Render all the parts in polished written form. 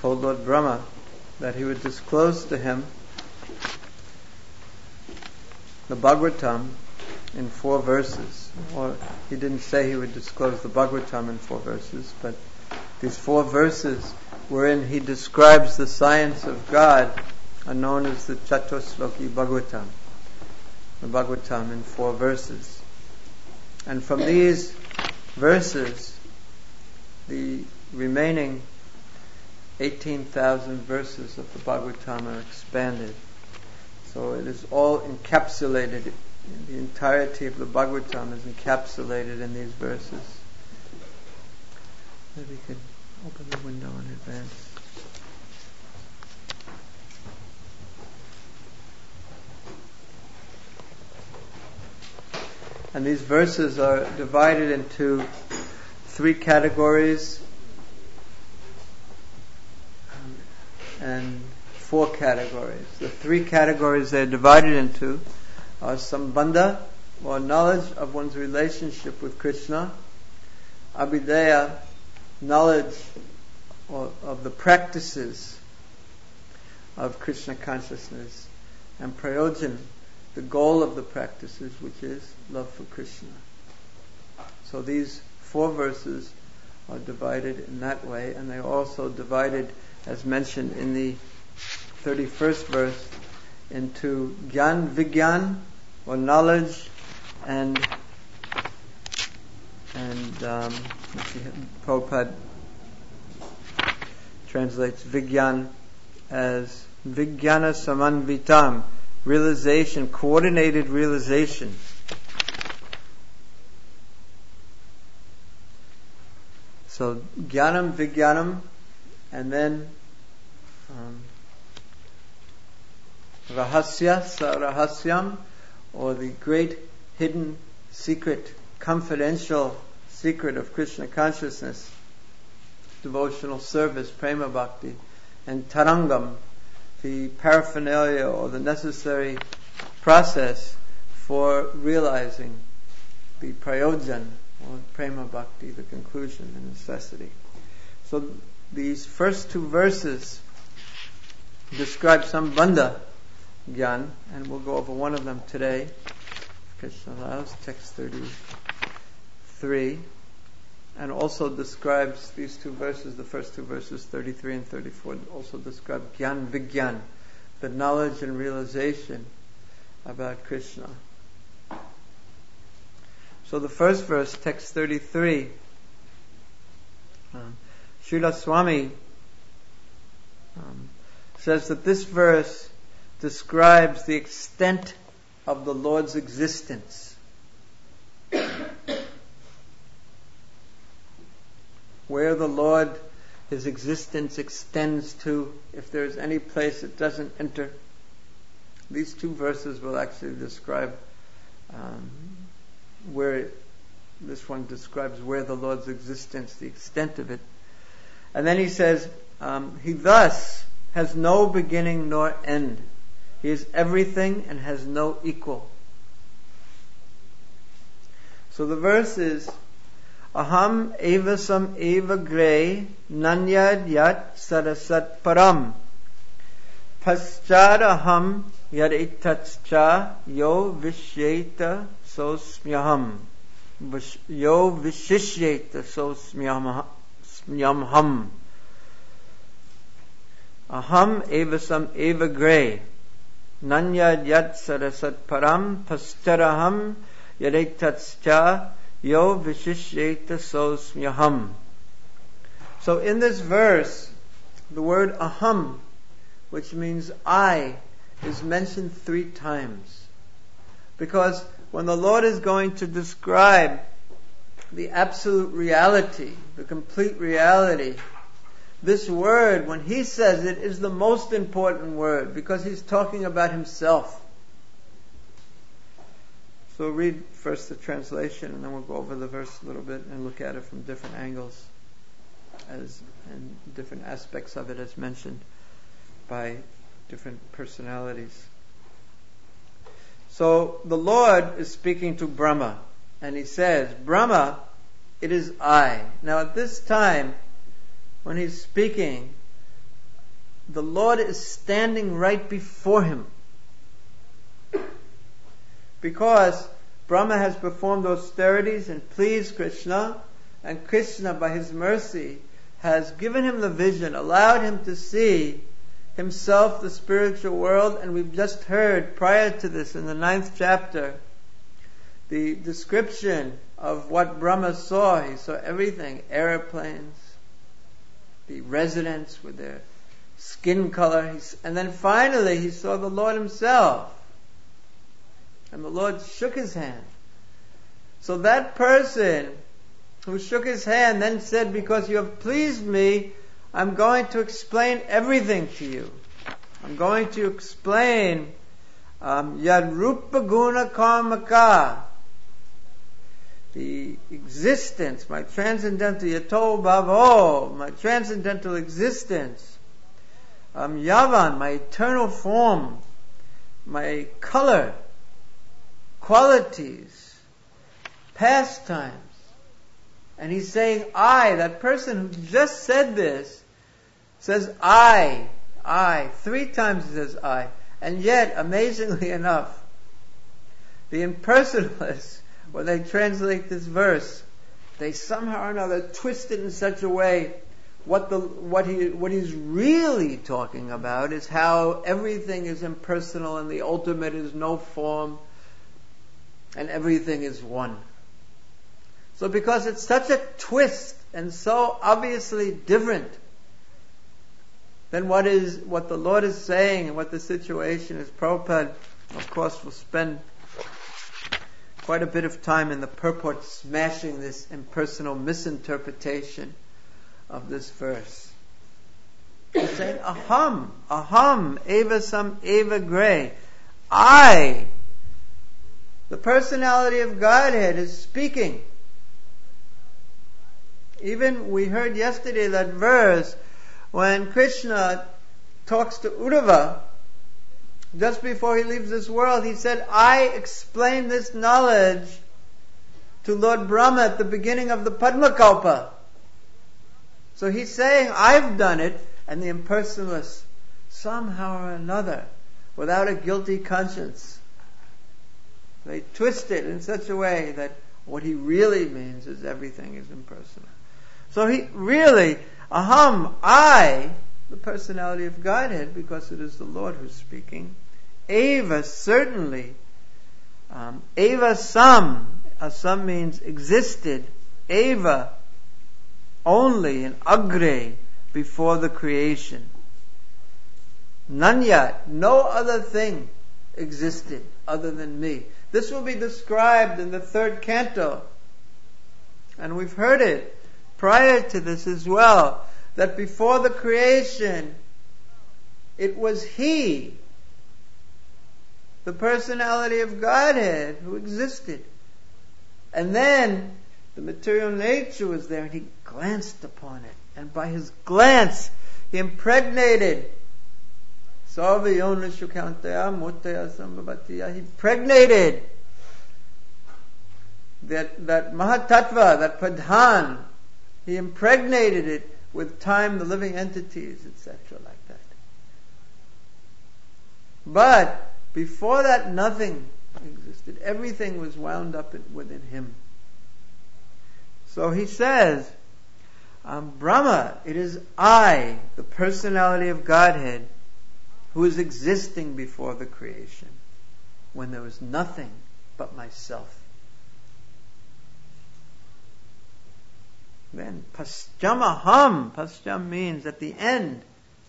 told Lord Brahma that he would disclose to him the Bhagavatam in 4 verses. Or he didn't say he would disclose the Bhagavatam in 4 verses, but these 4 verses wherein he describes the science of God are known as the Chatusloki Bhagavatam. The Bhagavatam in 4 verses. And from these verses, the remaining 18,000 verses of the Bhagavatam are expanded. So it is all encapsulated. The entirety of the Bhagavatam is encapsulated in these verses. Maybe we could open the window in advance. And these verses are divided into 3 categories and 4 categories. The 3 categories they're divided into are Sambandha, or knowledge of one's relationship with Krishna; Abhidheya, knowledge of the practices of Krishna consciousness; and Prayojan, the goal of the practices, which is love for Krishna. So these 4 verses are divided in that way, and they are also divided, as mentioned in the 31st verse, into Gyan Vigyan, or knowledge, and Prabhupada translates Vigyan as Vijnana Samanvitam, realization, coordinated realization. So Jnanam, Vijnanam, and then Rahasya, Sarahasyam, or the great hidden secret, confidential secret of Krishna consciousness, devotional service, prema bhakti, and Tarangam, the paraphernalia or the necessary process for realizing the prayojan, or prema bhakti, the conclusion, the necessity. So these first 2 verses describe Sambandha Gyan, and we'll go over one of them today, if Krishna allows, text 33, and also describes these 2 verses, the first 2 verses, 33 and 34, also describe Gyan Vigyan, the knowledge and realization about Krishna. So the first verse, text 33, Srila Swami says that this verse describes the extent of the Lord's existence. Where the Lord, His existence extends to, if there is any place it doesn't enter. These 2 verses will actually describe this one describes where the Lord's existence, the extent of it. And then he says, He thus has no beginning nor end. He is everything and has no equal. So the verse is, Aham evasam eva gre nanyad yat sarasat param paschad aham yad itatscha yo vishyeta sosmyaham yo vishishyeta sosmyamham. Aham evasam eva gre nanyad yat sarasat param pastaraham yadetatscha yo vishishyeta sosmyaham. So in this verse, the word aham, which means I, is mentioned 3 times. Because when the Lord is going to describe the absolute reality, the complete reality, this word, when He says it, is the most important word, because He's talking about Himself. So read first the translation, and then we'll go over the verse a little bit and look at it from different angles, and different aspects of it as mentioned by different personalities. So the Lord is speaking to Brahma, and He says, Brahma, it is I. Now at this time, when He's speaking, the Lord is standing right before him. Because Brahma has performed austerities and pleased Krishna, and Krishna, by his mercy, has given him the vision, allowed him to see himself, the spiritual world. And we've just heard, prior to this, in the 9th chapter, the description of what Brahma saw. He saw everything: airplanes, the residents with their skin color, and then finally he saw the Lord himself. And the Lord shook his hand. So that person who shook his hand then said, because you have pleased me, I'm going to explain everything to you. I'm going to explain Yad Rupa Guna Karmaka, the existence, my transcendental Yato Bhavo, my transcendental existence, Yavan, my eternal form, my color, qualities, pastimes. And he's saying, I, that person who just said this, says I. 3 times he says I. And yet, amazingly enough, the impersonalists, when they translate this verse, they somehow or another twist it in such a way, what he's really talking about is how everything is impersonal and the ultimate is no form and everything is one. So because it's such a twist and so obviously different than what the Lord is saying and what the situation is, Prabhupada, of course, will spend quite a bit of time in the purport smashing this impersonal misinterpretation of this verse. He's saying, aham, eva sam eva gray. I, the personality of Godhead, is speaking. Even we heard yesterday that verse when Krishna talks to Uddhava, just before he leaves this world, he said, I explained this knowledge to Lord Brahma at the beginning of the Padmakalpa. So he's saying, I've done it, and the impersonalists, somehow or another, without a guilty conscience, they twist it in such a way that what he really means is everything is impersonal. So he really, aham, I, the personality of Godhead, because it is the Lord who's speaking. Eva, certainly. Eva sam, asam means existed. Eva, only in agre, before the creation. Nanyat, no other thing existed other than me. This will be described in the 3rd canto. And we've heard it prior to this as well, that before the creation, it was He, the personality of Godhead, who existed. And then the material nature was there, and He glanced upon it. And by His glance, He impregnated. He impregnated that Mahatattva, that Pradhan. He impregnated it with time, the living entities, etc., like that. But before that, nothing existed. Everything was wound up within Him. So he says, Brahma, it is I, the personality of Godhead, who is existing before the creation, when there was nothing but myself. Then paschamaham, pascham means at the end,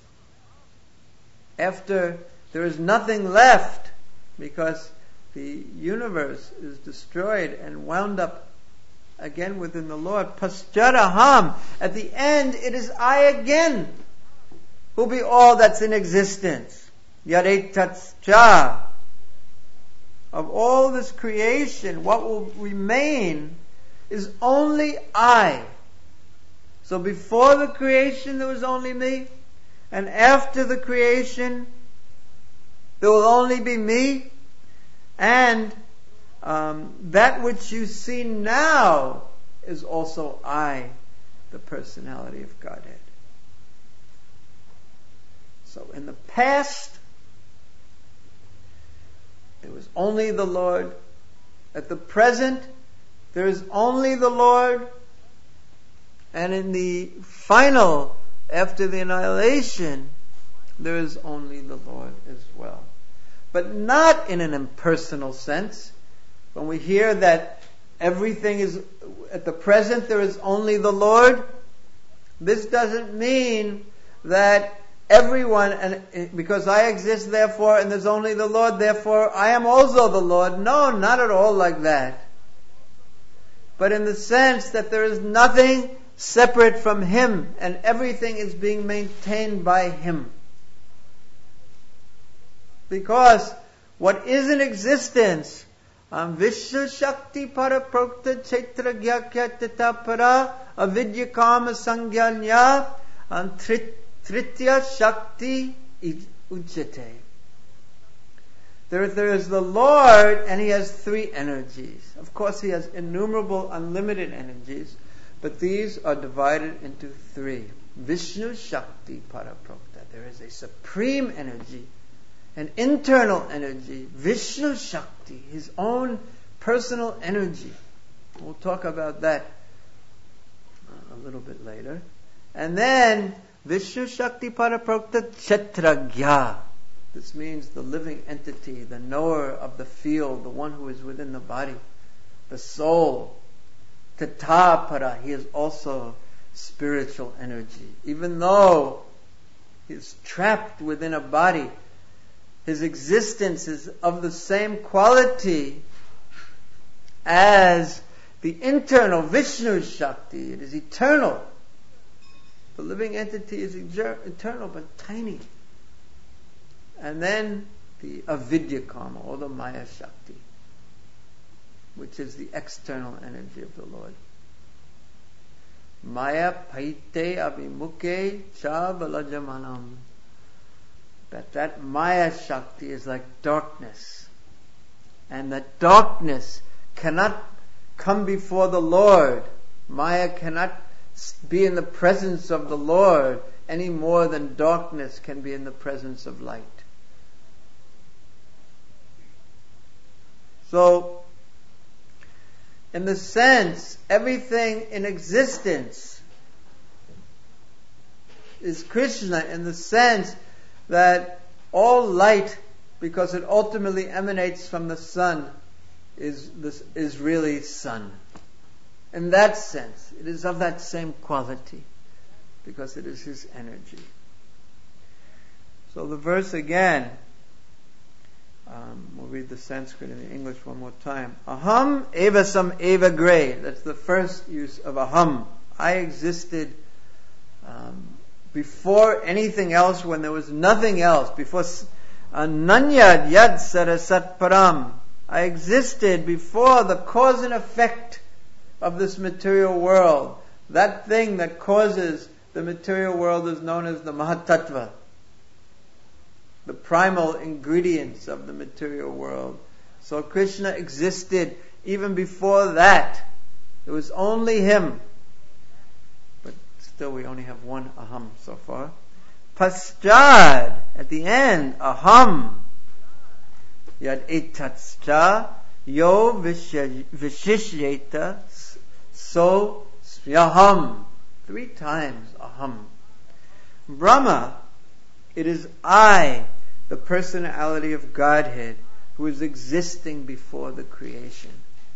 after there is nothing left, because the universe is destroyed and wound up again within the Lord. Pascharaham, at the end it is I again who be all that's in existence. Yadetatcha, of all this creation, what will remain is only I. So before the creation there was only me, and after the creation there will only be me, and that which you see now is also I, the personality of Godhead. So in the past, there was only the Lord. At the present, there is only the Lord. And in the final, after the annihilation, there is only the Lord as well. But not in an impersonal sense. When we hear that everything is, at the present there is only the Lord, this doesn't mean that everyone, and because I exist therefore, and there's only the Lord, therefore I am also the Lord. No, not at all like that. But in the sense that there is nothing separate from Him, and everything is being maintained by Him. Because what is in existence, Vishnu Shakti Paraprokta Chaitra Gyakya Tita Para Avidya Kama Sangyanya Tritya Shakti Ujjate. There is the Lord, and He has three energies. Of course, He has innumerable, unlimited energies, but these are divided into three. Vishnu Shakti Paraprokta. There is a supreme energy, an internal energy, Vishnu Shakti, His own personal energy. We'll talk about that a little bit later. And then Vishnu Shakti Paraprokta Kshetragya. This means the living entity, the knower of the field, the one who is within the body, the soul. Tatapara, He is also spiritual energy. Even though He is trapped within a body, His existence is of the same quality as the internal Vishnu Shakti. It is eternal. The living entity is eternal but tiny. And then the Avidya Karma, or the Maya Shakti, which is the external energy of the Lord. Maya Paite Abhimukhe Cha Balajamanam. That Maya Shakti is like darkness. And that darkness cannot come before the Lord. Maya cannot be in the presence of the Lord any more than darkness can be in the presence of light. So, in the sense, everything in existence is Krishna, in the sense that all light, because it ultimately emanates from the sun, is really sun. In that sense, it is of that same quality, because it is His energy. So the verse again, we'll read the Sanskrit and the English one more time. Aham evasam eva gray. That's the first use of aham. I existed before anything else, when there was nothing else. Before ananyad yad sarasat param. I existed before the cause and effect of this material world. That thing that causes the material world is known as the Mahatattva, the primal ingredients of the material world. So Krishna existed even before that. It was only Him. But still we only have one aham so far. Paschad, at the end, aham. Yad etatscha yo vishishyeta so smyaham. 3 times aham. Brahma, it is I, the personality of Godhead, who is existing before the creation.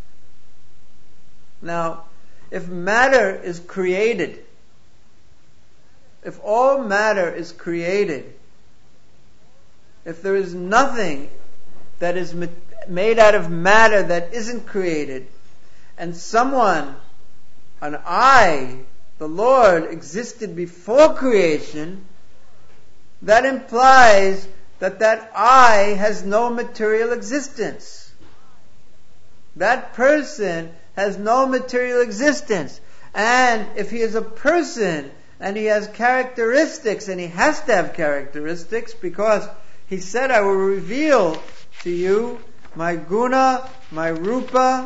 Now, if matter is created, if all matter is created, if there is nothing that is made out of matter that isn't created, and someone, an I, the Lord, existed before creation, that implies that I has no material existence. That person has no material existence. And if he is a person and he has characteristics, and he has to have characteristics, because He said, I will reveal to you my guna, my rupa,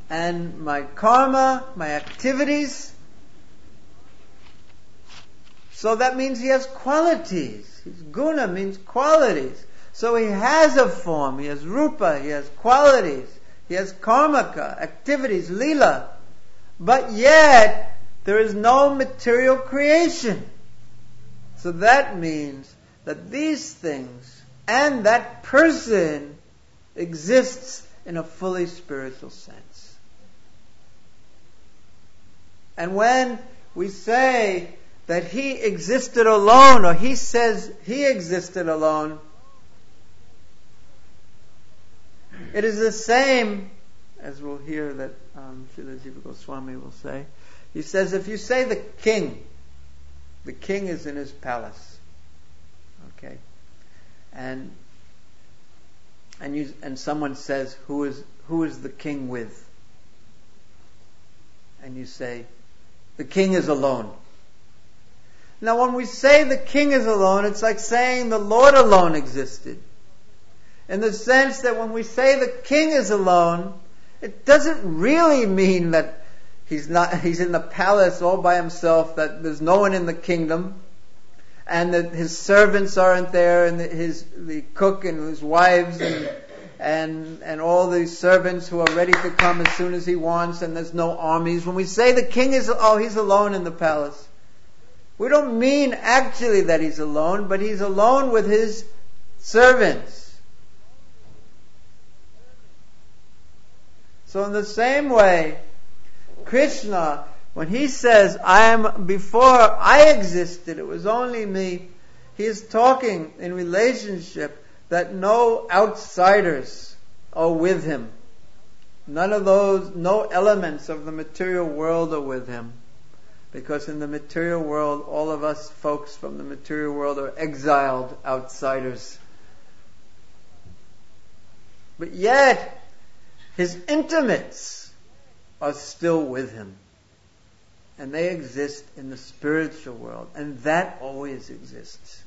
and my karma, my activities. So that means he has qualities. His guna means qualities. So he has a form, he has rupa, he has qualities, he has karmaka, activities, lila. But yet, there is no material creation. So that means that these things and that person exists in a fully spiritual sense. And when we say that he existed alone, or he says he existed alone, it is the same, as we'll hear that Srila Jiva Goswami will say. He says, if you say the king is in his palace, okay, and someone says, who is the king with? And you say, the king is alone. Now, when we say the king is alone, it's like saying the Lord alone existed. In the sense that when we say the king is alone, it doesn't really mean that he's in the palace all by himself, that there's no one in the kingdom, and that his servants aren't there, and the cook and his wives and all these servants who are ready to come as soon as he wants, and there's no armies. When we say the king he's alone in the palace, we don't mean actually that he's alone, but he's alone with his servants. So in the same way, Krishna, when he says, before I existed, it was only me, he is talking in relationship that no outsiders are with him. No elements of the material world are with him. Because in the material world, all of us folks from the material world are exiled outsiders. But yet, his intimates are still with him. And they exist in the spiritual world. And that always exists.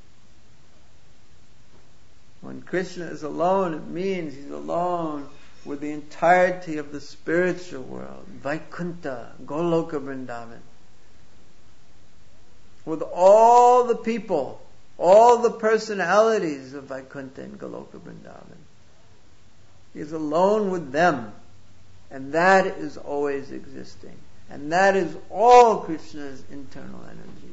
When Krishna is alone, it means he's alone with the entirety of the spiritual world. Vaikuntha, Goloka Vrindavan. With all the people, all the personalities of Vaikuntha and Goloka Vrindavan. He is alone with them. And that is always existing. And that is all Krishna's internal energy.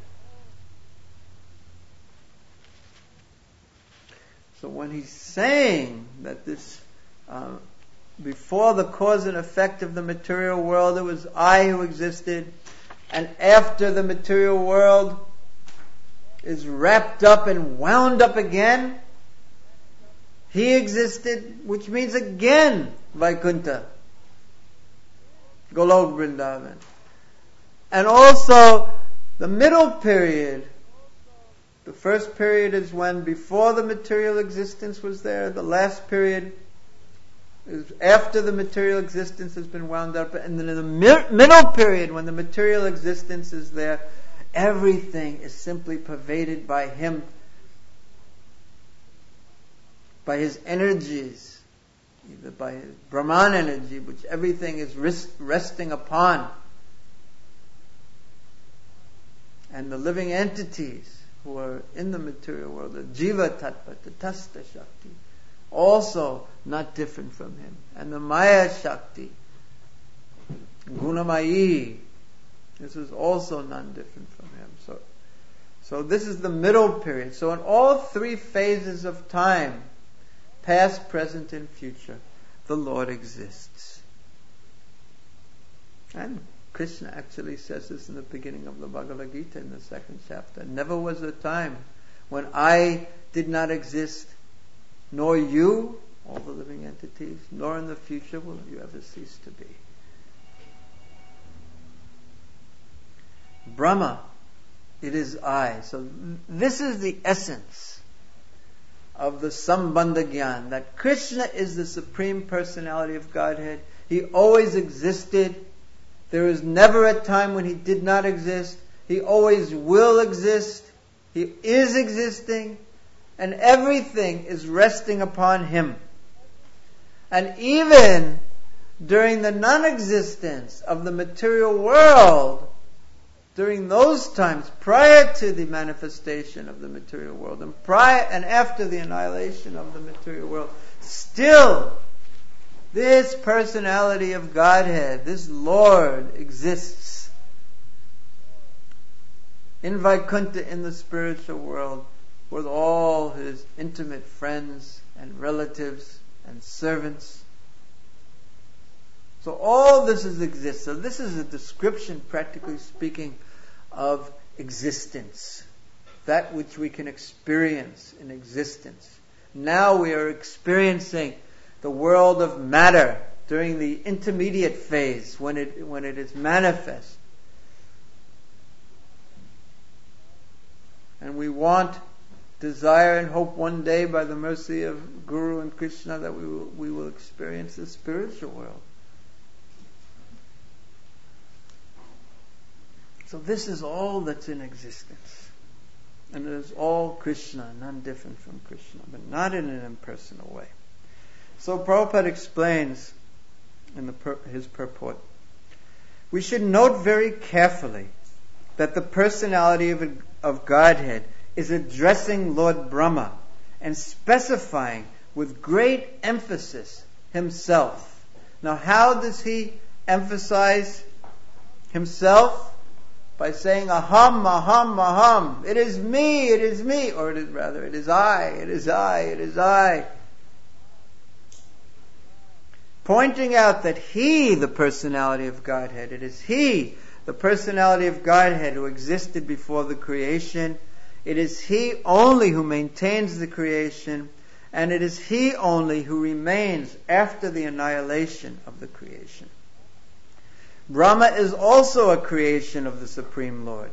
So when he's saying that this, before the cause and effect of the material world, it was I who existed, and after the material world is wrapped up and wound up again, he existed, which means again Vaikuntha, Golok Vrindavan. And also the middle period, the first period is when before the material existence was there, the last period is after the material existence has been wound up, and then in the middle period when the material existence is there, everything is simply pervaded by him, by his energies, either by his Brahman energy, which everything is resting upon, and the living entities who are in the material world, the Jiva Tattva, the Tasta Shakti, also not different from him. And the Maya Shakti, Gunamayi, this is also not different from him. So this is the middle period. So in all three phases of time, past, present, and future, the Lord exists. And Krishna actually says this in the beginning of the Bhagavad Gita in the second chapter. Never was a time when I did not exist, nor you, all the living entities, nor in the future will you ever cease to be. Brahma, it is I. So this is the essence of the Sambandha Gyan, that Krishna is the Supreme Personality of Godhead. He always existed. There is never a time when he did not exist. He always will exist. He is existing. And everything is resting upon him. And even during the non-existence of the material world, during those times, prior to the manifestation of the material world, and prior and after the annihilation of the material world, still this personality of Godhead, this Lord, exists in Vaikuntha, in the spiritual world, with all his intimate friends and relatives and servants. So all this exists. So this is a description, practically speaking, of existence. That which we can experience in existence. Now we are experiencing the world of matter during the intermediate phase, when it is manifest. And we want, desire and hope one day, by the mercy of Guru and Krishna, that we will experience the spiritual world. So this is all that's in existence. And it is all Krishna, none different from Krishna, but not in an impersonal way. So Prabhupada explains in his purport, we should note very carefully that the personality of Godhead is addressing Lord Brahma and specifying with great emphasis himself. Now how does he emphasize himself? By saying, aham, aham, aham, it is me, or it is I, it is I, it is I. Pointing out that he, the personality of Godhead, it is he, the personality of Godhead, who existed before the creation. It is he only who maintains the creation, and it is he only who remains after the annihilation of the creation. Brahma is also a creation of the Supreme Lord.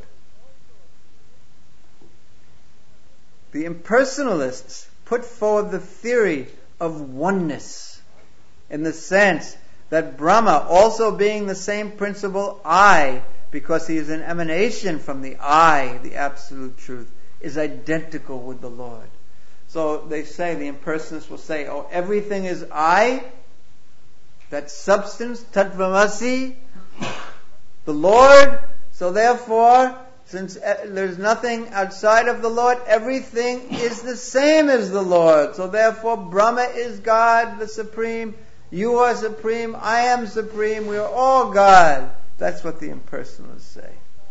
The impersonalists put forward the theory of oneness, in the sense that Brahma, also being the same principle I, because he is an emanation from the I, the absolute truth, is identical with the Lord. So they say, the impersonalists will say, oh, everything is I, that substance, Tattvamasi, the Lord. So therefore, since there's nothing outside of the Lord, everything is the same as the Lord. So therefore, Brahma is God, the Supreme. You are Supreme. I am Supreme. We are all God. That's what the impersonalists say.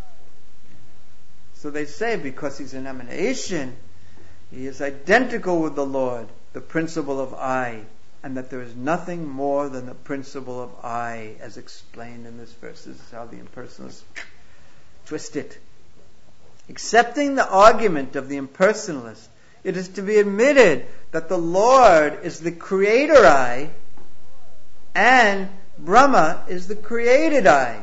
So they say, because he's an emanation, he is identical with the Lord, the principle of I, and that there is nothing more than the principle of I, as explained in this verse. This is how the impersonalists twist it. Accepting the argument of the impersonalist, it is to be admitted that the Lord is the creator I, and Brahma is the created I.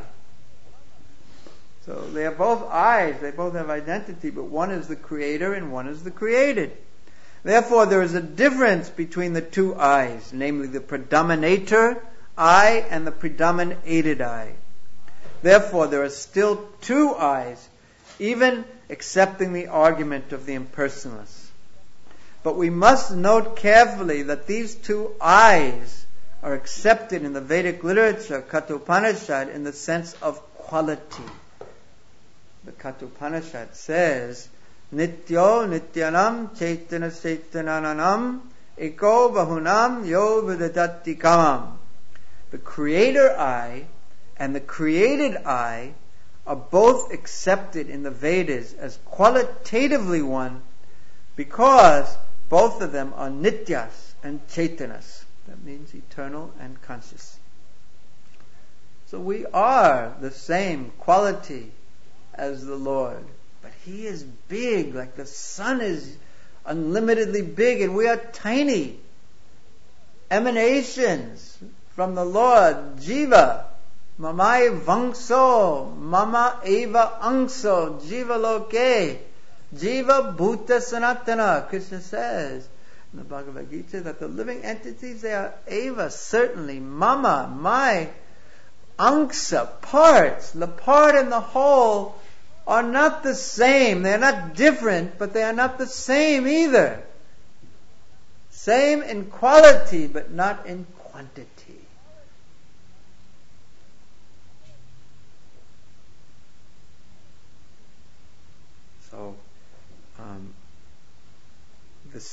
So they are both I's, they both have identity, but one is the creator and one is the created. Therefore, there is a difference between the two I's, namely the predominator I and the predominated I. Therefore, there are still two I's, even accepting the argument of the impersonalists. But we must note carefully that these two I's are accepted in the Vedic literature, Kathopanishad, in the sense of quality. The Kathopanishad says, Nityo nityanam chaitana chaitananam eko bahunam yo vidadati kamam. The creator I and the created I are both accepted in the Vedas as qualitatively one, because both of them are nityas and chaitanas. That means eternal and conscious. So we are the same quality as the Lord. But he is big, like the sun is unlimitedly big, and we are tiny emanations from the Lord. Jiva, mamai vangso, mama eva angso, jiva loke, jiva bhuta sanatana. Krishna says in the Bhagavad Gita that the living entities, they are eva, certainly, mama, my, angsa, parts. The part and the whole are not the same. They are not different, but they are not the same either. Same in quality, but not in quantity.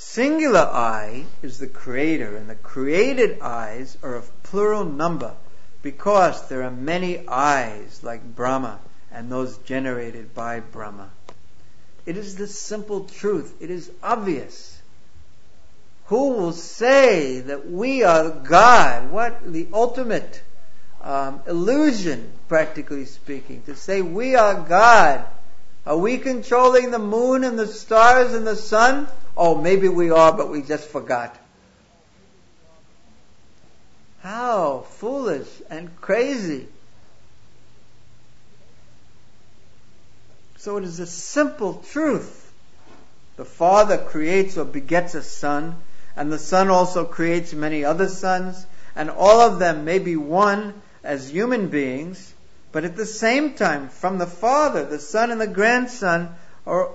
singular I is the creator, and the created eyes are of plural number, because there are many eyes like Brahma and those generated by Brahma. It is the simple truth. It is obvious. Who will say that we are God? What the ultimate illusion, practically speaking, to say we are God. Are we controlling the moon and the stars and the sun? Oh, maybe we are, but we just forgot. How foolish and crazy. So it is a simple truth. The Father creates or begets a son, and the Son also creates many other sons, and all of them may be one as human beings, but at the same time, from the Father, the Son and the grandson are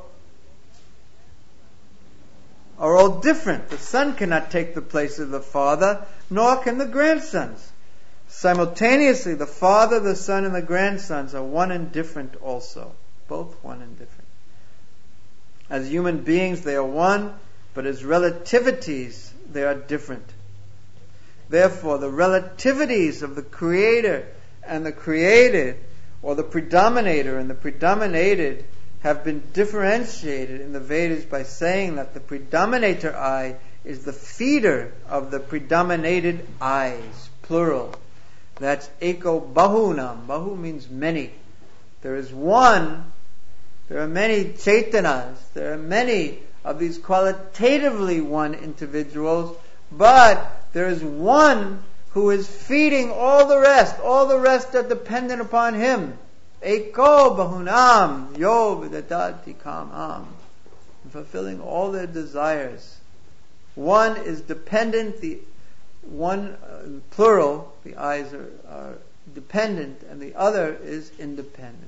all different. The Son cannot take the place of the Father, nor can the grandsons. Simultaneously, the Father, the Son, and the grandsons are one and different also. Both one and different. As human beings, they are one, but as relativities, they are different. Therefore, the relativities of the Creator and the created, or the predominator and the predominated, have been differentiated in the Vedas by saying that the predominator I is the feeder of the predominated eyes, plural. That's eko bahunam. Bahu means many. There is one. There are many chaitanas. There are many of these qualitatively one individuals, but there is one who is feeding all the rest. All the rest are dependent upon him. Eko bahunam yo vidadati kamam. Fulfilling all their desires. One is dependent, the one, plural, the eyes are dependent, and the other is independent.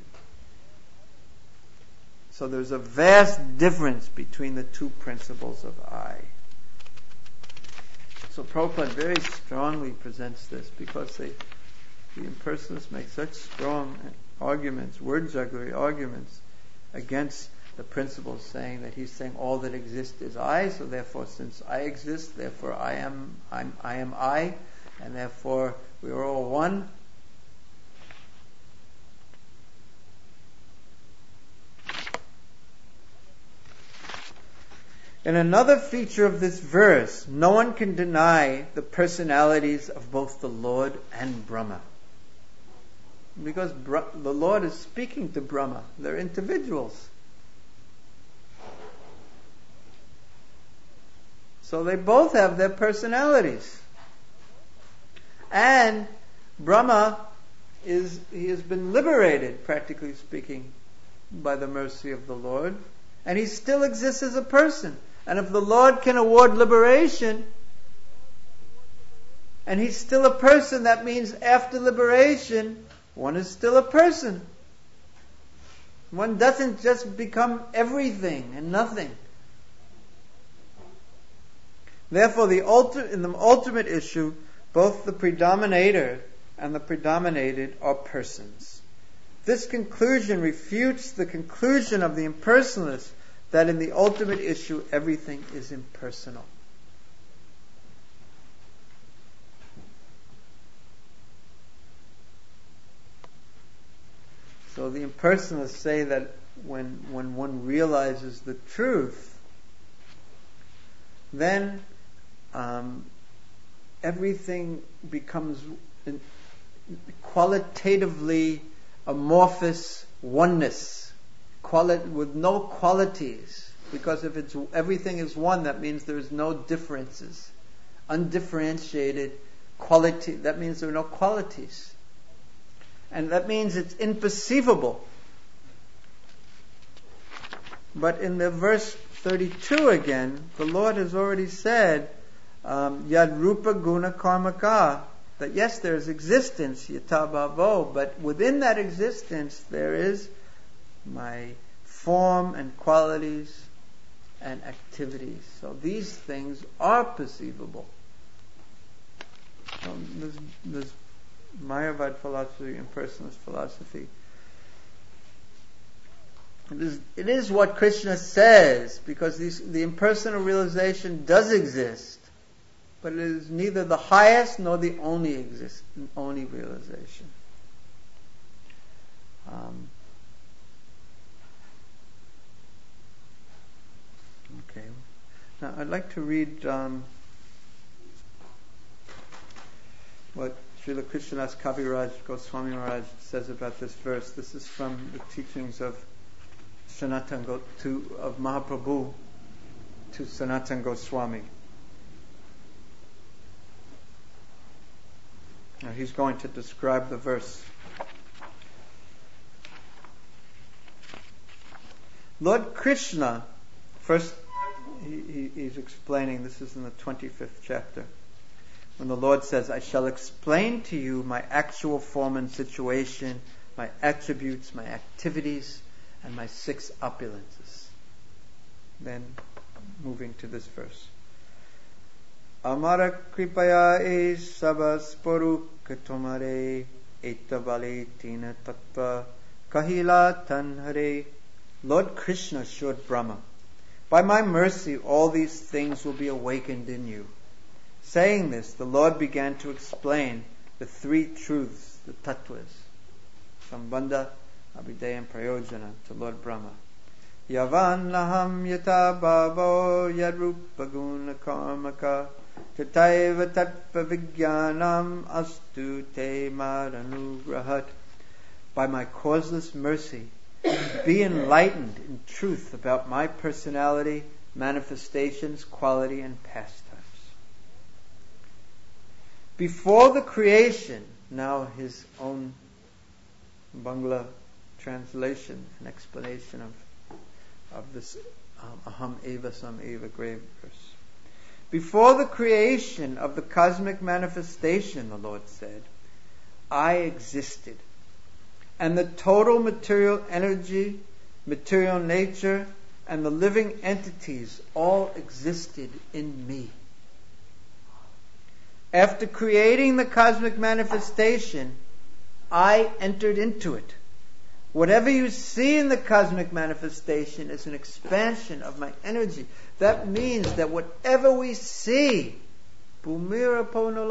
So there's a vast difference between the two principles of I. So Prabhupada very strongly presents this, because the impersonalists make such strong arguments, word jugglery arguments, against the principles, saying that he's saying all that exists is I, so therefore since I exist, therefore I am I, and therefore we are all one. And another feature of this verse, no one can deny the personalities of both the Lord and Brahma. Because the Lord is speaking to Brahma. They're individuals. So they both have their personalities. And Brahma he has been liberated, practically speaking, by the mercy of the Lord. And he still exists as a person. And if the Lord can award liberation, and he's still a person, that means after liberation, one is still a person. One doesn't just become everything and nothing. Therefore, in the ultimate issue, both the predominator and the predominated are persons. This conclusion refutes the conclusion of the impersonalists that in the ultimate issue everything is impersonal. So the impersonalists say that when one realizes the truth, then everything becomes qualitatively amorphous oneness, with no qualities. Because if everything is one, that means there is no differences. Undifferentiated quality, that means there are no qualities. And that means it's imperceivable. But in the verse 32 again, the Lord has already said, Yad Rupa Guna Karmaka, that yes, there is existence, Yata Bhavo, but within that existence there is my form and qualities and activities. So these things are perceivable. So there's Mayavad philosophy, impersonalist philosophy. It is what Krishna says, because the impersonal realization does exist, but it is neither the highest nor the only realization. Okay. Now I'd like to read what Srila Krishnadas Kaviraj Goswami Maharaj says about this verse. This is from the teachings of of Mahaprabhu to Sanatana Goswami. Now he's going to describe the verse. Lord Krishna, first he's explaining, this is in the 25th chapter, when the Lord says, I shall explain to you my actual form and situation, my attributes, my activities, and my 6 opulences. Then, moving to this verse. Amara kripaya e sabasporu katomare etavale tina tattva kahila tanhare. Lord Krishna assured Brahma, by my mercy all these things will be awakened in you. Saying this, the Lord began to explain the 3 truths, the tattvas, Sambandha, Abhideya and Prayojana, to Lord Brahma. Yavan laham yata bhavo yadrupa guna karmaka tataiva tattva vijnanam astu te madanugrahat. By my causeless mercy, be enlightened in truth about my personality, manifestations, quality, and pastimes. Before the creation, now his own Bangla translation and explanation of this Aham Eva Sam Eva grave verse. Before the creation of the cosmic manifestation, the Lord said, I existed. And the total material energy, material nature, and the living entities all existed in me. After creating the cosmic manifestation, I entered into it. Whatever you see in the cosmic manifestation is an expansion of my energy. That means that whatever we see, that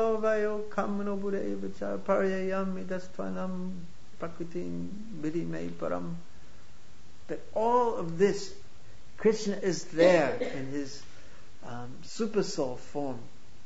all of this, Krishna is there in his super soul form.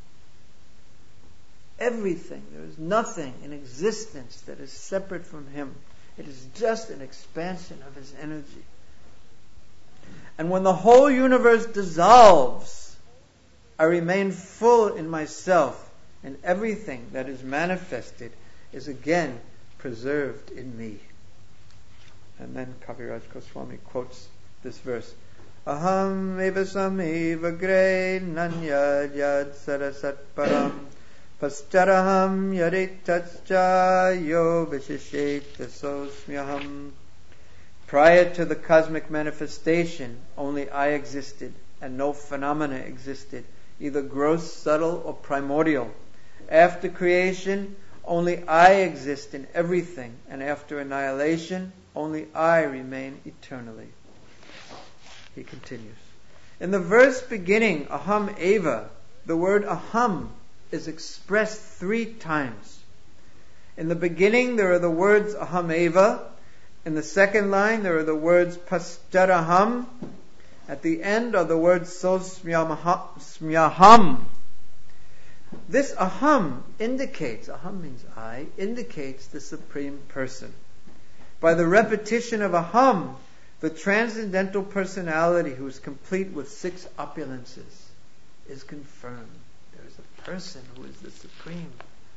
Everything, there is nothing in existence that is separate from him. It is just an expansion of his energy. And when the whole universe dissolves, I remain full in myself, and everything that is manifested is again preserved in me. And then Kaviraj Goswami quotes this verse. Aham eva sameva gre nanya yad sarasat param Pascharaham yaritatcha yo vishisheta sosmyaham. Prior to the cosmic manifestation, only I existed, and no phenomena existed, either gross, subtle, or primordial. After creation, only I exist in everything, and after annihilation, only I remain eternally. He continues. In the verse beginning, Aham Eva, the word Aham is expressed 3 times. In the beginning, there are the words Aham Eva. In the second line, there are the words Pascharaham. At the end are the words Sosmyaham. This Aham indicates, Aham means I, indicates the Supreme Person. By the repetition of Aham, the transcendental personality who is complete with 6 opulences is confirmed. There is a person who is the Supreme.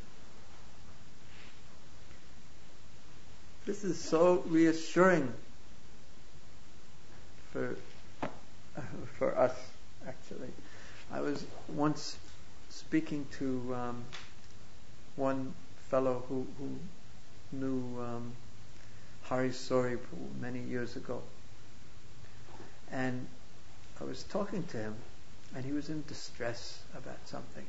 This is so reassuring for us, actually. I was once speaking to one fellow who knew Hari Sori many years ago. And I was talking to him, and he was in distress about something.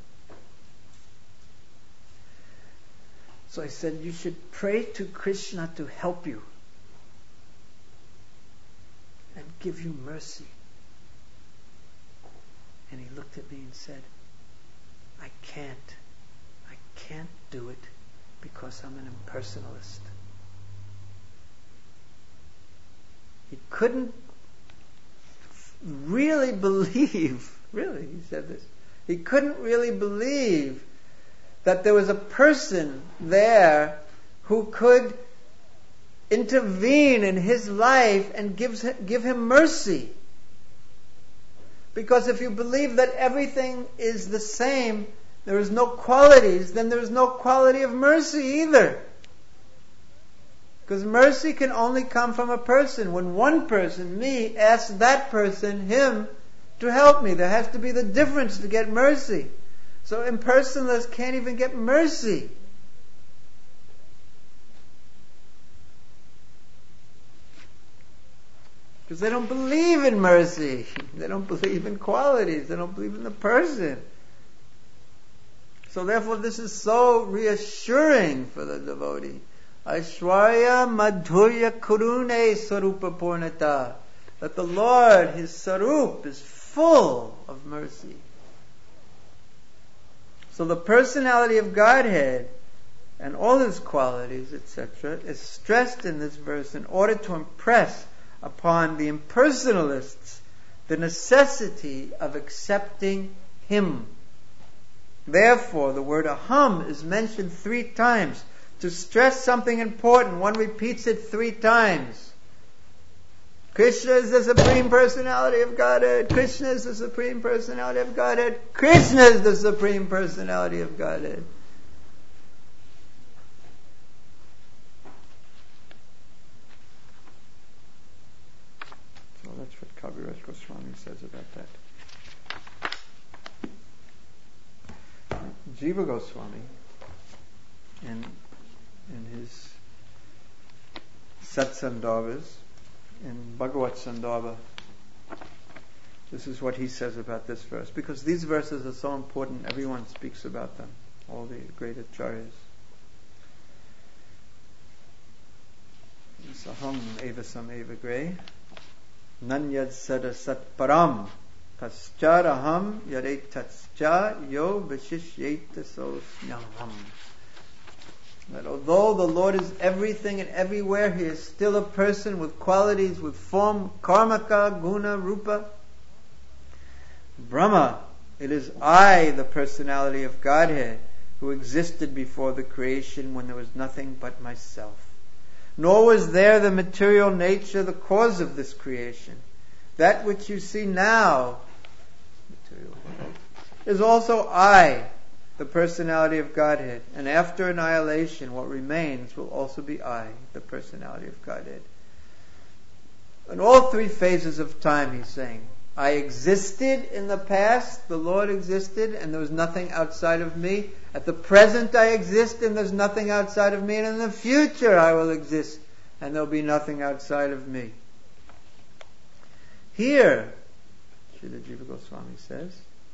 So I said, you should pray to Krishna to help you. give you mercy. And he looked at me and said, I can't do it because I'm an impersonalist. He couldn't really believe, he said this, he couldn't really believe that there was a person there who could intervene in his life and give him mercy. Because if you believe that everything is the same, there is no qualities, then there is no quality of mercy either. Because mercy can only come from a person. When one person, me, asks that person, him, to help me, there has to be the difference to get mercy. So impersonalists can't even get mercy. Because they don't believe in mercy. They don't believe in qualities. They don't believe in the person. So therefore this is so reassuring for the devotee. Aishwarya madhurya kurune sarupa purnata. That the Lord, His sarup, is full of mercy. So the personality of Godhead and all His qualities, etc., is stressed in this verse in order to impress upon the impersonalists the necessity of accepting Him. Therefore, the word aham is mentioned 3 times to stress something important. One repeats it 3 times. Krishna is the Supreme Personality of Godhead. Krishna is the Supreme Personality of Godhead. Krishna is the Supreme Personality of Godhead. So that's what Kaviraj Goswami says about that. Jiva Goswami, in his Satsandarbhas, in Bhagavad Sandarbha, this is what he says about this verse. Because these verses are so important, everyone speaks about them, all the great acharyas. Saham evasam evagre nanyad sada sat param tascharaham yare tatscha yo vishishyeta so snyaham. That although the Lord is everything and everywhere, He is still a person with qualities, with form, karmaka, guna, rupa. Brahma, it is I, the personality of Godhead, who existed before the creation when there was nothing but myself. Nor was there the material nature the cause of this creation. That which you see now is also I, the personality of Godhead. And after annihilation, what remains will also be I, the personality of Godhead. In all 3 phases of time, he's saying, I existed in the past, the Lord existed, and there was nothing outside of me. At the present I exist, and there's nothing outside of me. And in the future I will exist, and there'll be nothing outside of me. Here, Srila Jiva Goswami says,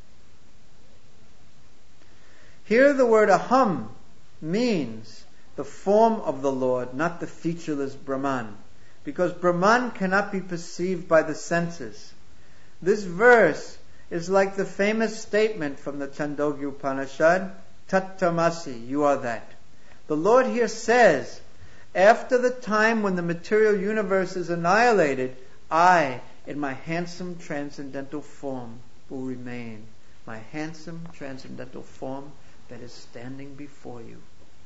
here the word aham means the form of the Lord, not the featureless Brahman. Because Brahman cannot be perceived by the senses. This verse is like the famous statement from the Chandogya Upanishad, Tat Tamasi, you are that. The Lord here says, after the time when the material universe is annihilated, I, in my handsome transcendental form, will remain. My handsome transcendental form that is standing before you.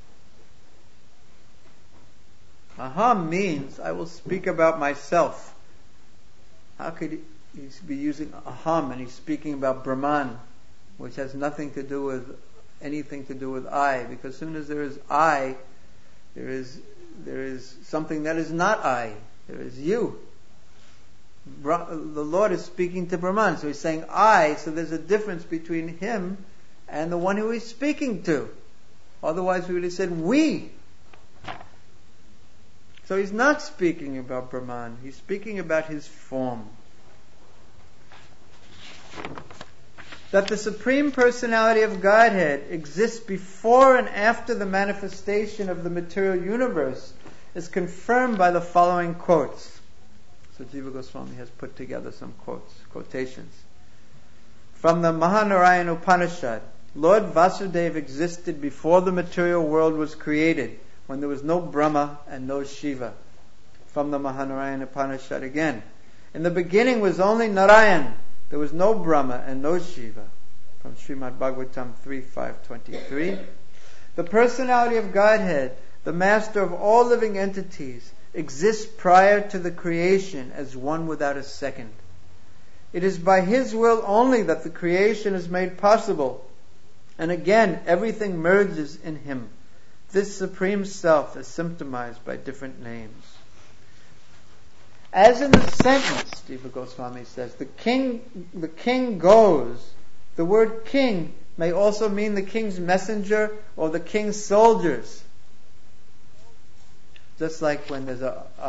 Aham means I will speak about myself. How could he be using aham and he's speaking about Brahman, which has nothing to do with anything to do with I? Because as soon as there is I, there is something that is not I. There is you. The Lord is speaking to Brahman, so he's saying I, so there's a difference between him and the one who he's speaking to. Otherwise we would have said we. So he's not speaking about Brahman, he's speaking about his form. That the Supreme Personality of Godhead exists before and after the manifestation of the material universe is confirmed by the following quotes. So Jiva Goswami has put together some quotations. From the Mahanarayan Upanishad, Lord Vasudeva existed before the material world was created, when there was no Brahma and no Shiva. From the Mahanarayan Upanishad again. In the beginning was only Narayan. There was no Brahma and no Shiva. From Srimad Bhagavatam 3.5.23. The personality of Godhead, the master of all living entities, exists prior to the creation as one without a second. It is by His will only that the creation is made possible. And again, everything merges in Him. This Supreme Self is symptomized by different names. As in the sentence, Jiva Goswami says, the king goes. The word king may also mean the king's messenger or the king's soldiers. Just like when there's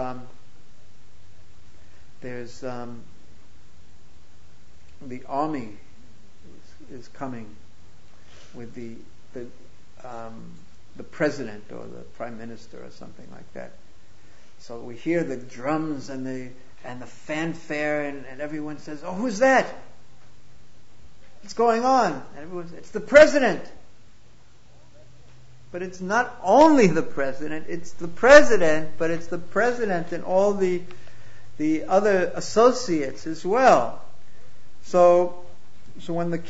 the army is coming with the president or the prime minister or something like that. So we hear the drums and the fanfare, and everyone says, "Oh, who's that? What's going on?" And everyone says, "It's the president." But it's not only the president; it's the president, but it's the president and all the other associates as well. So when the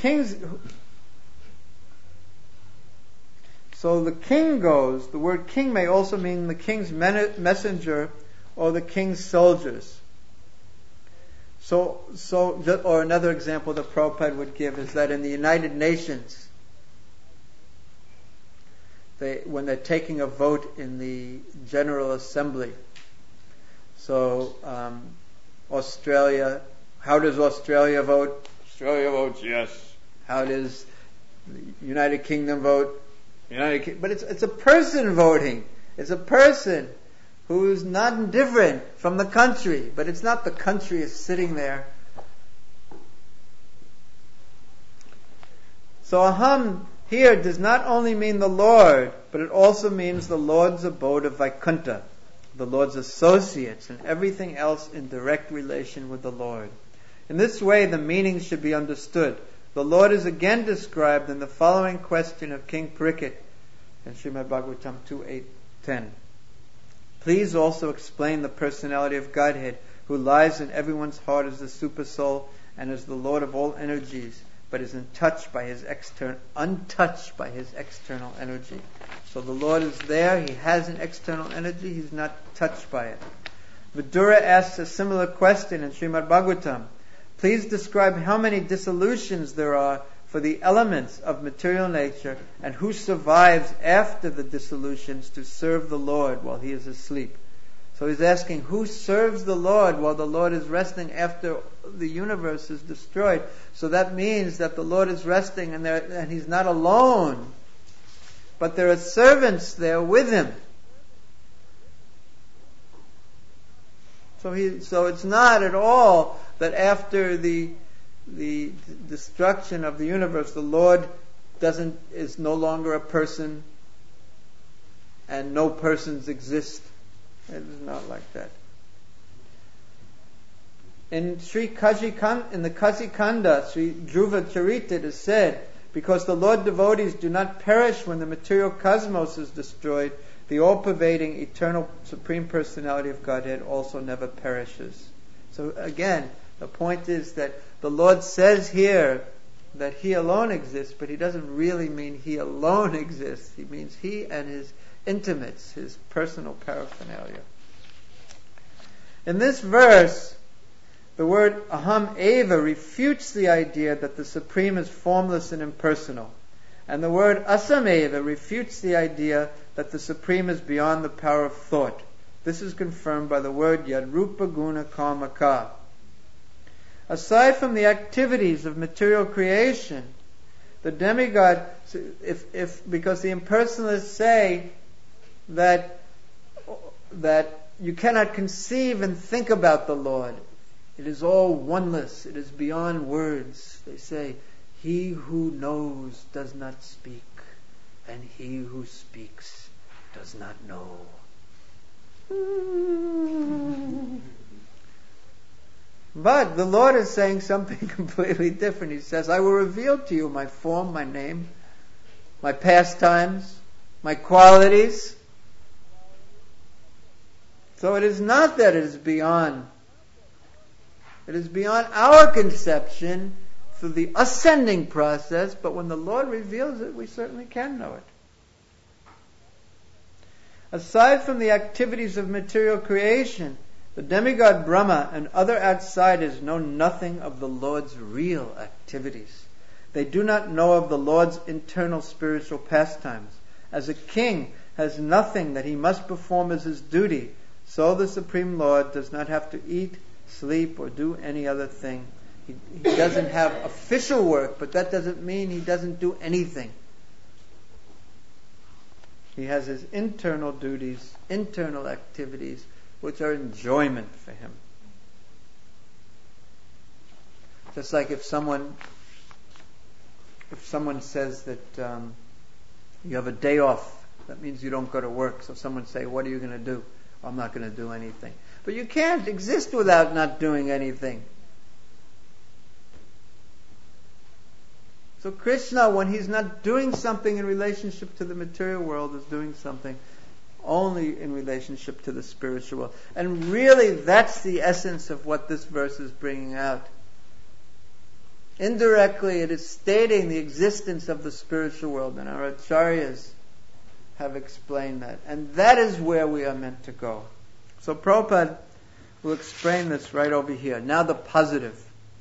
king goes, the word king may also mean the king's messenger or the king's soldiers. Or another example that Prabhupada would give is that in the United Nations, when they're taking a vote in the General Assembly, Australia, how does Australia vote? Australia votes yes. How does the United Kingdom vote? But it's a person voting. It's a person who's not different from the country, but it's not the country is sitting there. So Aham here does not only mean the Lord, but it also means the Lord's abode of Vaikuntha, the Lord's associates, and everything else in direct relation with the Lord. In this way, the meaning should be understood. The Lord is again described in the following question of King Parikshit in Srimad Bhagavatam 2.8.10. Please also explain the personality of Godhead, who lies in everyone's heart as the super soul and as the Lord of all energies, but is untouched by his external energy. So the Lord is there, He has an external energy, He's not touched by it. Vidura asks a similar question in Srimad Bhagavatam. Please describe how many dissolutions there are for the elements of material nature, and who survives after the dissolutions to serve the Lord while He is asleep. So he's asking, who serves the Lord while the Lord is resting after the universe is destroyed? So that means that the Lord is resting and He's not alone, but there are servants there with Him. So it's not at all that after the destruction of the universe, the Lord is no longer a person, and no persons exist. It is not like that. In the Kasi Kanda, Sri Dhruva Charita, it is said, because the Lord devotees do not perish when the material cosmos is destroyed, the all-pervading, eternal, Supreme Personality of Godhead also never perishes. So again, the point is that the Lord says here that He alone exists, but He doesn't really mean He alone exists. He means He and His intimates, His personal paraphernalia. In this verse, the word Aham Eva refutes the idea that the Supreme is formless and impersonal. And the word Asam Eva refutes the idea that the Supreme is beyond the power of thought. This is confirmed by the word Yad Rupa Guna Karmaka. Aside from the activities of material creation, the demigod, because the impersonalists say that you cannot conceive and think about the Lord. It is all oneness. It is beyond words. They say, He who knows does not speak, and he who speaks does not know. But the Lord is saying something completely different. He says, I will reveal to you my form, my name, my pastimes, my qualities. So it is not that it is beyond. It is beyond our conception through the ascending process, but when the Lord reveals it, we certainly can know it. Aside from the activities of material creation, the demigod Brahma and other outsiders know nothing of the Lord's real activities. They do not know of the Lord's internal spiritual pastimes. As a king has nothing that he must perform as his duty, so the Supreme Lord does not have to eat, sleep, or do any other thing. He doesn't have official work, but that doesn't mean he doesn't do anything. He has his internal duties, internal activities, which are enjoyment for him. Just like if someone says that you have a day off, that means you don't go to work. So someone say, what are you going to do? I'm not going to do anything. But you can't exist without not doing anything. So Krishna, when he's not doing something in relationship to the material world, is doing something only in relationship to the spiritual world. And really, that's the essence of what this verse is bringing out. Indirectly, it is stating the existence of the spiritual world, and our acharyas have explained that. And that is where we are meant to go. So Prabhupada will explain this right over here. Now the positive.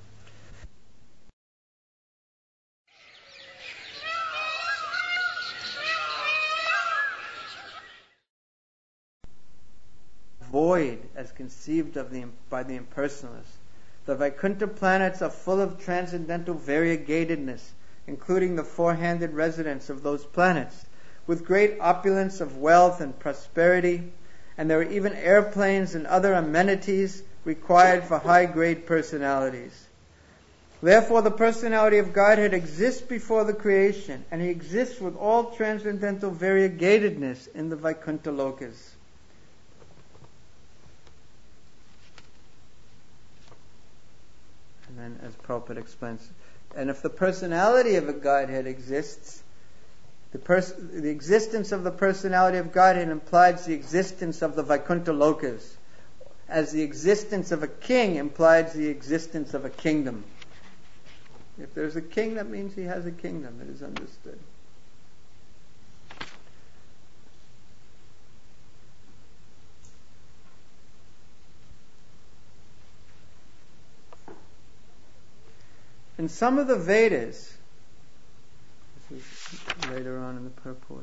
Void as conceived of by the impersonalists. The Vaikuntha planets are full of transcendental variegatedness, including the four-handed residents of those planets, with great opulence of wealth and prosperity, and there are even airplanes and other amenities required for high-grade personalities. Therefore, the personality of Godhead exists before the creation, and he exists with all transcendental variegatedness in the Vaikuntha lokas. And then, as Prabhupada explains, and if the personality of a Godhead exists, the existence of the personality of Godhead implies the existence of the Vaikuntha lokas, as the existence of a king implies the existence of a kingdom. If there's a king, that means he has a kingdom. It is understood. In some of the Vedas, this is later on in the purport,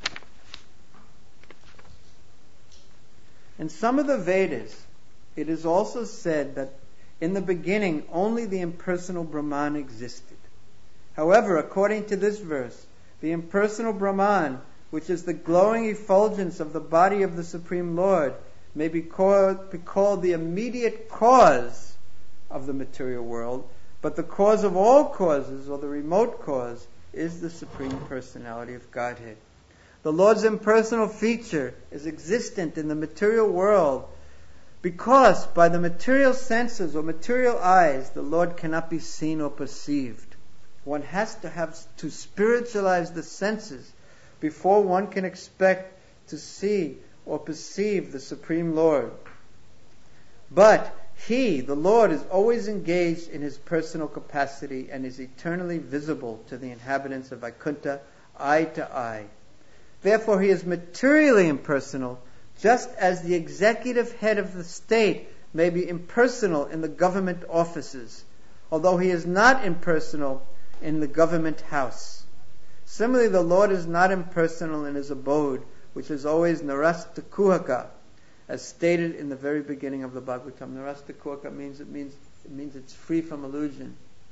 in some of the Vedas, it is also said that in the beginning only the impersonal Brahman existed. However, according to this verse, the impersonal Brahman, which is the glowing effulgence of the body of the Supreme Lord, may be called the immediate cause of the material world, but the cause of all causes, or the remote cause, is the Supreme Personality of Godhead. The Lord's impersonal feature is existent in the material world because by the material senses or material eyes, the Lord cannot be seen or perceived. One has to spiritualize the senses before one can expect to see or perceive the Supreme Lord. But He, the Lord, is always engaged in his personal capacity and is eternally visible to the inhabitants of Vaikuntha, eye to eye. Therefore, he is materially impersonal, just as the executive head of the state may be impersonal in the government offices, although he is not impersonal in the government house. Similarly, the Lord is not impersonal in his abode, which is always narasta kuhaka, as stated in the very beginning of the Bhagavatam. Narasta kuhaka means it's free from illusion.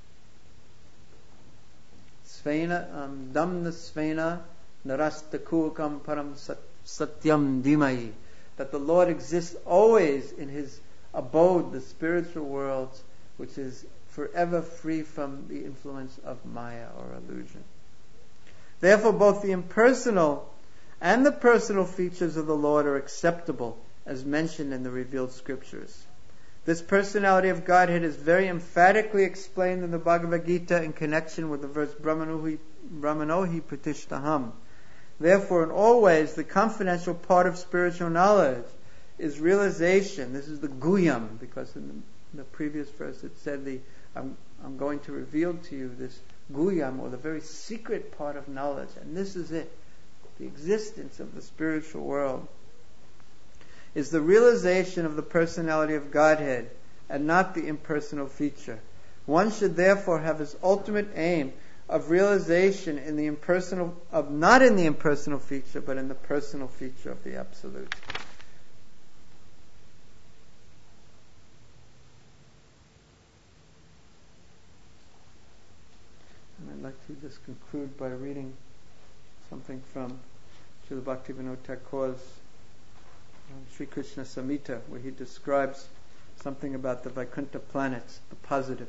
Svena damna svena narasta kuhakam param satyam dhimai. That the Lord exists always in his abode, the spiritual worlds, which is forever free from the influence of maya or illusion. Therefore, both the impersonal and the personal features of the Lord are acceptable, as mentioned in the revealed scriptures. This personality of Godhead is very emphatically explained in the Bhagavad Gita in connection with the verse Brahmanohi Pratishtaham. Therefore, in all ways, the confidential part of spiritual knowledge is realization. This is the Guyam, because in the previous verse it said I'm going to reveal to you this Guyam, or the very secret part of knowledge. And this is it. The existence of the spiritual world is the realization of the personality of Godhead and not the impersonal feature. One should therefore have his ultimate aim of realization in the impersonal, not in the impersonal feature, but in the personal feature of the Absolute. And I'd like to just conclude by reading something from Srila Bhaktivinoda Thakur's Sri Krishna Samhita, where he describes something about the Vaikuntha planets, the positive.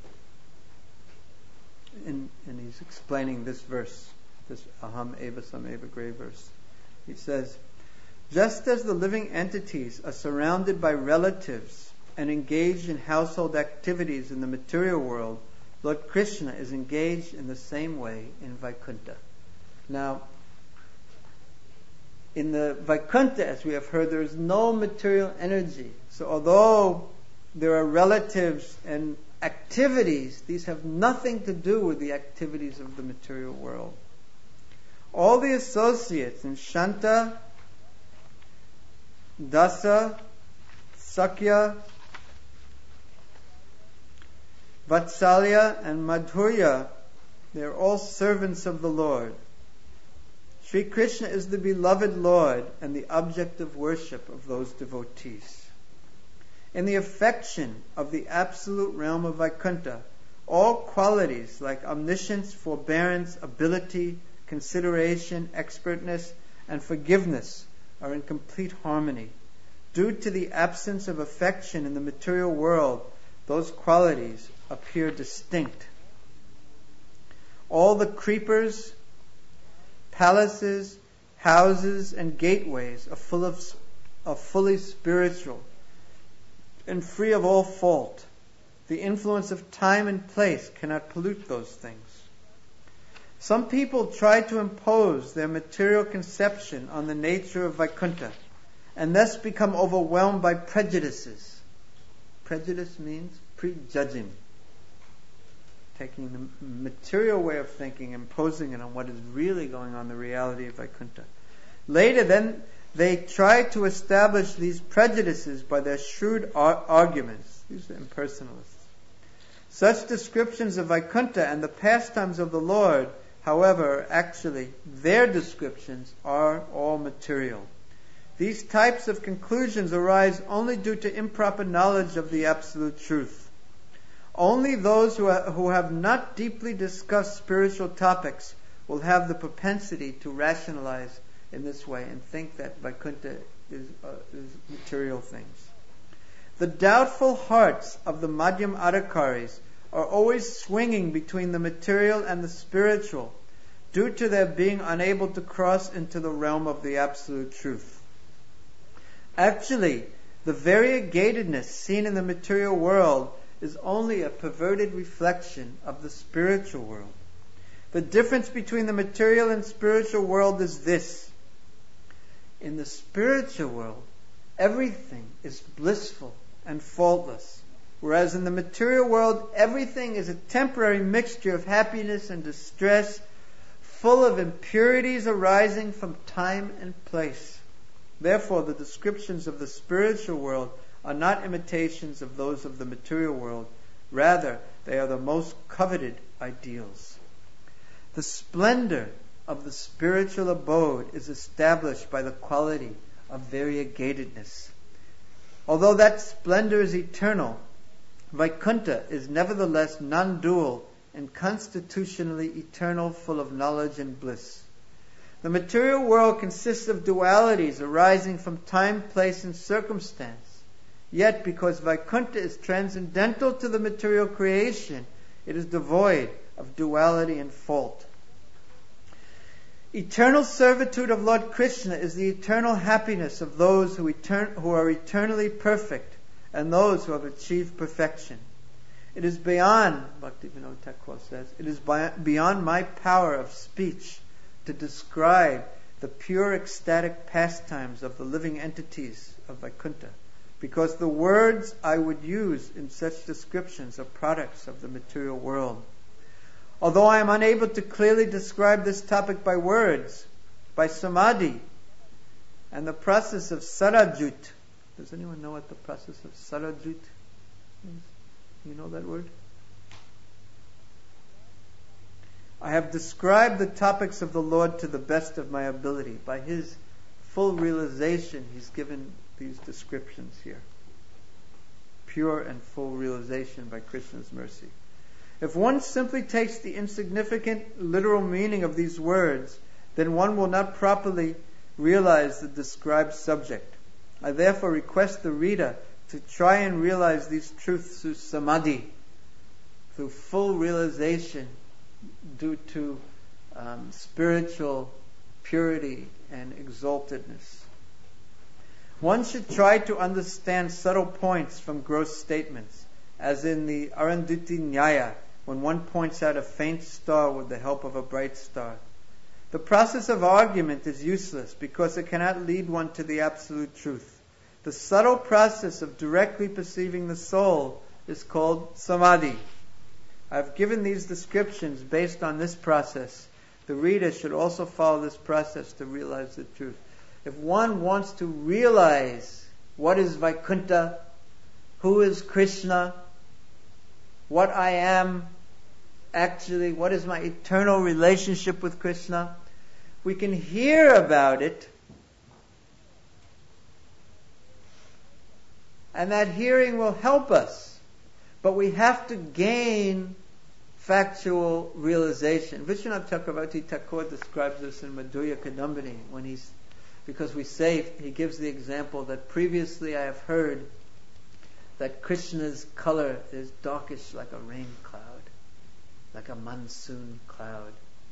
And he's explaining this verse, this Aham Eva Sameva Gray verse. He says, just as the living entities are surrounded by relatives and engaged in household activities in the material world, Lord Krishna is engaged in the same way in Vaikuntha. Now, in the Vaikuntha, as we have heard, there is no material energy. So although there are relatives and activities, these have nothing to do with the activities of the material world. All the associates in Shanta, Dasa, Sakya, Vatsalya, and Madhurya, they are all servants of the Lord. Sri Krishna is the beloved Lord and the object of worship of those devotees. In the affection of the absolute realm of Vaikuntha, all qualities like omniscience, forbearance, ability, consideration, expertness, and forgiveness are in complete harmony. Due to the absence of affection in the material world, those qualities appear distinct. All the creepers, palaces, houses, and gateways are fully spiritual and free of all fault. The influence of time and place cannot pollute those things. Some people try to impose their material conception on the nature of Vaikuntha and thus become overwhelmed by prejudices. Prejudice means prejudging. Taking the material way of thinking, imposing it on what is really going on, the reality of Vaikuntha. Later, then, they try to establish these prejudices by their shrewd arguments. These are impersonalists. Such descriptions of Vaikuntha and the pastimes of the Lord, however, actually, their descriptions are all material. These types of conclusions arise only due to improper knowledge of the absolute truth. Only those who have not deeply discussed spiritual topics will have the propensity to rationalize in this way and think that Vaikuntha is material things. The doubtful hearts of the Madhyam Adhikaris are always swinging between the material and the spiritual due to their being unable to cross into the realm of the absolute truth. Actually, the variegatedness seen in the material world is only a perverted reflection of the spiritual world. The difference between the material and spiritual world is this. In the spiritual world, everything is blissful and faultless, whereas in the material world, everything is a temporary mixture of happiness and distress, full of impurities arising from time and place. Therefore, the descriptions of the spiritual world are not imitations of those of the material world. Rather, they are the most coveted ideals. The splendor of the spiritual abode is established by the quality of variegatedness. Although that splendor is eternal, Vaikuntha is nevertheless non-dual and constitutionally eternal, full of knowledge and bliss. The material world consists of dualities arising from time, place, and circumstance. Yet, because Vaikuntha is transcendental to the material creation, it is devoid of duality and fault. Eternal servitude of Lord Krishna is the eternal happiness of those who are eternally perfect, and those who have achieved perfection. It is beyond, Bhaktivinoda Thakur says, it is beyond my power of speech to describe the pure ecstatic pastimes of the living entities of Vaikuntha, because the words I would use in such descriptions are products of the material world. Although I am unable to clearly describe this topic by words, by samadhi, and the process of sarajut. Does anyone know what the process of sarajut is? You know that word? I have described the topics of the Lord to the best of my ability. By His full realization, He's given these descriptions here. Pure and full realization by Krishna's mercy. If one simply takes the insignificant literal meaning of these words, then one will not properly realize the described subject. I therefore request the reader to try and realize these truths through samadhi, through full realization due to spiritual purity and exaltedness. One should try to understand subtle points from gross statements, as in the Arundhati Nyaya, when one points out a faint star with the help of a bright star. The process of argument is useless because it cannot lead one to the absolute truth. The subtle process of directly perceiving the soul is called samadhi. I've given these descriptions based on this process. The reader should also follow this process to realize the truth. If one wants to realize what is Vaikuntha, who is Krishna, what I am actually, what is my eternal relationship with Krishna, we can hear about it, and that hearing will help us. But we have to gain factual realization. Vishwanath Chakravarti Thakur describes this in Madhurya Kadambini because we say, he gives the example that previously I have heard that Krishna's color is darkish like a rain cloud, like a monsoon cloud.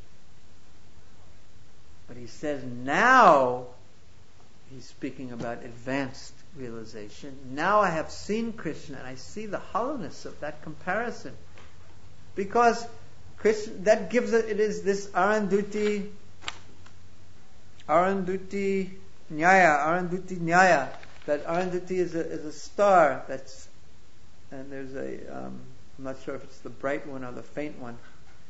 But he says now, he's speaking about advanced realization, now I have seen Krishna and I see the hollowness of that comparison. Because Krishna, that gives it is this Arundhati Nyaya, that Arundhati is a star that's, and there's I'm not sure if it's the bright one or the faint one,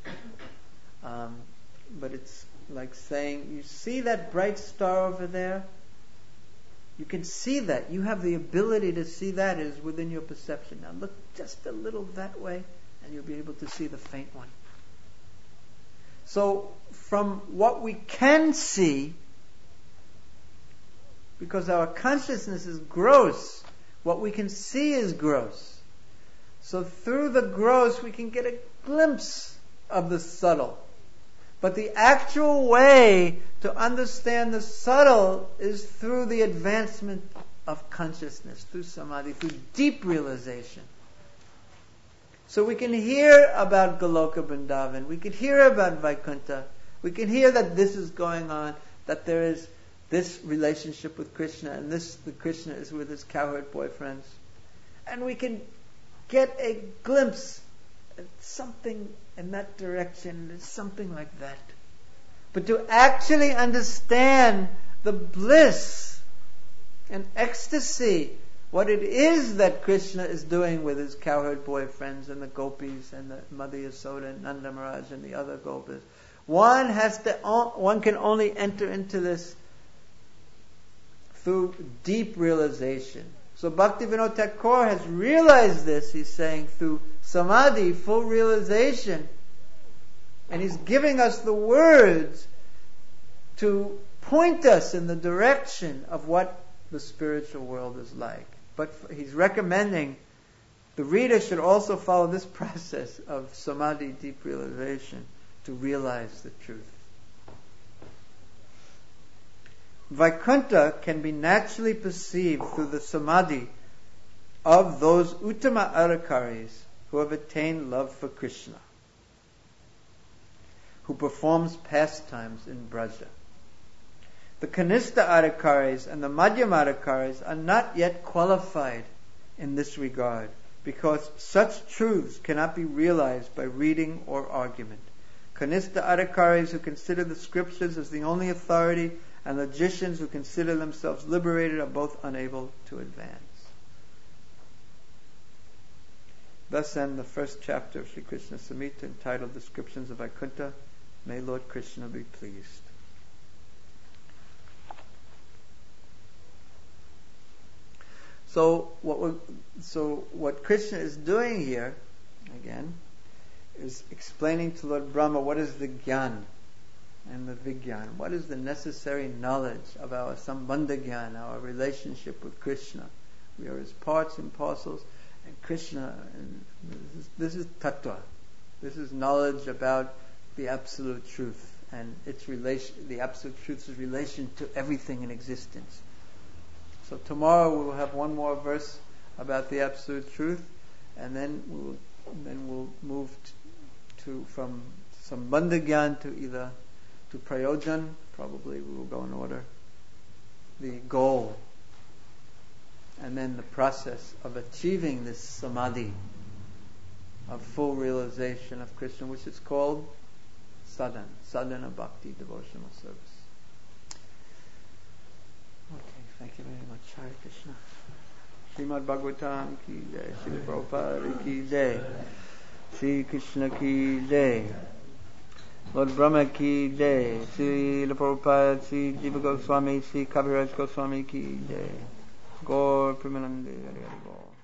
but it's like saying, you see that bright star over there? You can see that. You have the ability to see that. It is within your perception. Now look just a little that way and you'll be able to see the faint one. So from what we can see, because our consciousness is gross, what we can see is gross. So through the gross we can get a glimpse of the subtle. But the actual way to understand the subtle is through the advancement of consciousness, through samadhi, through deep realization. So we can hear about Goloka Vrindavan, we can hear about Vaikuntha, we can hear that this is going on, that there is this relationship with Krishna, and the Krishna is with his cowherd boyfriends. And we can get a glimpse at something in that direction, something like that. But to actually understand the bliss and ecstasy, what it is that Krishna is doing with his cowherd boyfriends and the gopis and the Mother Yasoda and Nanda Maharaj and the other gopis, one can only enter into this through deep realization. So Bhaktivinoda Thakur has realized this, he's saying, through samadhi, full realization. And he's giving us the words to point us in the direction of what the spiritual world is like. But he's recommending the reader should also follow this process of samadhi, deep realization, to realize the truth. Vaikuntha can be naturally perceived through the samadhi of those Uttama Adhikaris who have attained love for Krishna, who performs pastimes in Braja. The Kanistha Adhikaris and the Madhyama Adhikaris are not yet qualified in this regard, because such truths cannot be realized by reading or argument. Kanistha Adhikaris who consider the scriptures as the only authority and logicians who consider themselves liberated are both unable to advance. Thus end the first chapter of Sri Krishna Samhita, entitled Descriptions of Vaikuntha. May Lord Krishna be pleased. So what Krishna is doing here, again, is explaining to Lord Brahma what is the Gyan and the Vigyan. What is the necessary knowledge of our Sambandha Gyan, our relationship with Krishna. We are his parts and parcels, and Krishna, and this is Tattva. This is knowledge about the Absolute Truth and its relation, the Absolute Truth's relation to everything in existence. So tomorrow we will have one more verse about the Absolute Truth, and then we'll move from Sambandha Gyan to either to Prayojan. Probably we will go in order. The goal, and then the process of achieving this samadhi of full realization of Krishna, which is called sadhana bhakti, devotional service. Okay, thank you very much. Hare Krishna. Srimad Bhagavatam ki jai, Srila Prabhupada ki jai, Sri Krishna ki jai, Lord Brahma ki jai, Srila Prabhupada, Sri Jiva Goswami, Sri Kaviraj Goswami ki jai, Gaur Premanande Hari Hari Bol.